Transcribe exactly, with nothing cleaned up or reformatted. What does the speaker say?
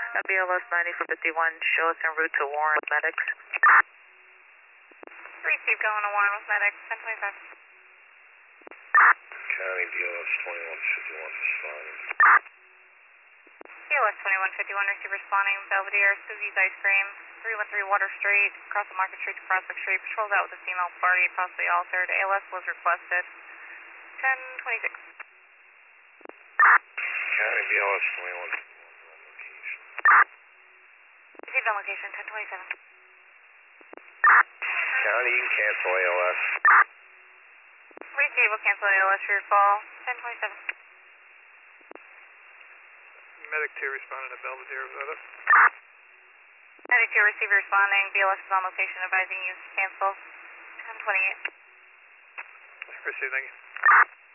B L S ninety-four fifty-one, show us en route to Warren Medics. Receive going to Warren with Medics, ten twenty-five. County B L S twenty-one fifty-one responding. B L S twenty-one fifty-one, receive responding, Belvedere, Susie's Ice Cream, three one three Water Street, across the Market Street to Prospect Street, patrols out with a female party, possibly altered, A L S was requested, ten twenty-six. County B L S twenty-one fifty-one on location. Receive on location, ten twenty-seven. County, you can cancel A L S. Receive will cancel A L S for your call, ten twenty-seven. Medic two responding to Belvedere, is that it? Medic two receiver responding, B L S is on location advising you to cancel, ten twenty-eight. Receive, thank you.